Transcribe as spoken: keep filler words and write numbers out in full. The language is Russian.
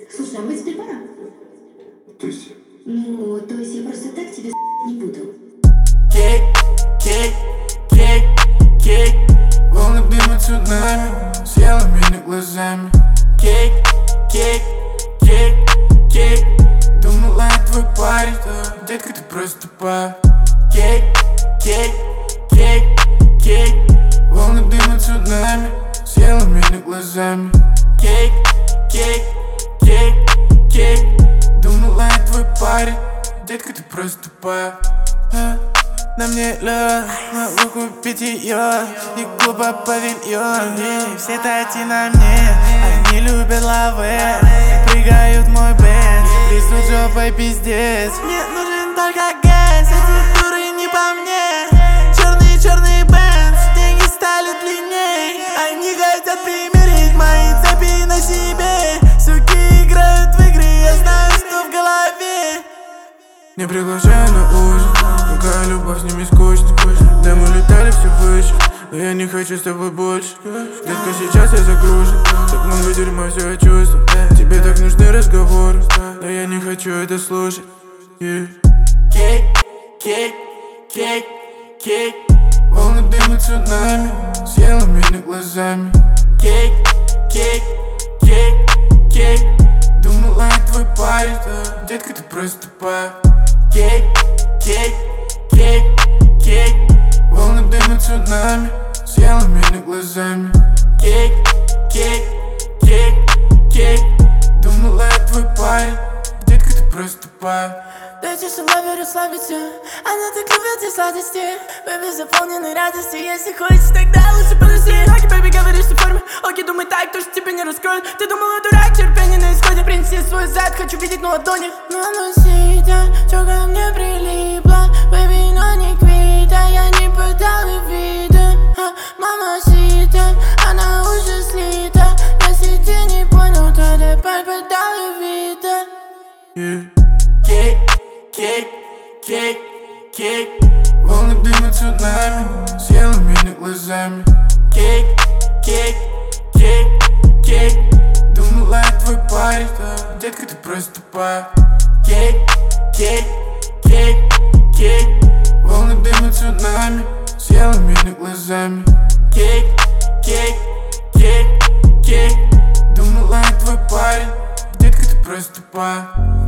Слушай, а мы теперь пора? То есть? Ну, то есть я просто так тебе не буду. Кик, кик, кик, кик. Волны дыма цунами, съела меня глазами. Кик, кик, кик, кик. Думала, я твой парень, детка, ты просто тупая. Кик, кик, кик, кик. Волны дыма цунами, съела меня глазами. Кик, кик, кик, кик. Думала, я твой парень, детка, ты просто тупая. На мне лед, могу купить ее и клуба павильон. И все тати на мне, они любят лавы, прыгают в мой бенз, трясут жопой пиздец. Мне нужен только газ, эти дуры не по мне. Черный, черный бенз, деньги стали длинней. Они хотят примерить мои цепи на себе. Суки играют в игры, я знаю, что в голове. Не приглашаю на ужин, какая любовь с ними скучна. Да, мы летали все выше, но я не хочу с тобой больше. Детка, сейчас я загружен, так много дерьма, все я чувствую. Тебе так нужны разговоры, но я не хочу это слушать. Yeah. Кик, кик, кик, кик. Волны дыма цунами, съела меня глазами. Кик, кик, кик, кик. Думала, я твой парень, детка, ты просто тупая. Кик, кик, кик, кик. Волны дыма цунами, съела меня глазами. Кик, кик, кик, кик. Думала, я твой парень, детка, ты просто тупая. Дайте шалаве расслабиться, она так любит и сладости. Бэби заполнены радостью, если хочешь, тогда лучше подожди. Окей, бэби, говоришь, что в форме, окей, думай так, то, что тебя не раскроют. Ты думала, дурак, терпение на исходе. Принеси свой зад, хочу видеть на ладони. Мамасита, чё ко мне прилипла, бэби, но не квита. Я не подала вида, мамасита, она уже слита. Если ты не понял, то давай подала вида. Yeah. Кик, кик, кик, кик. Волны дыма цунами, съела меня глазами. Кик, кик, кик, кик. Думала, я твой парень, детка, ты просто тупая. Кик, кик, кик, кик. Волны дыма цунами, съела меня глазами. Кик, кик, кик, кик. Думала, я твой парень, детка, ты просто тупая.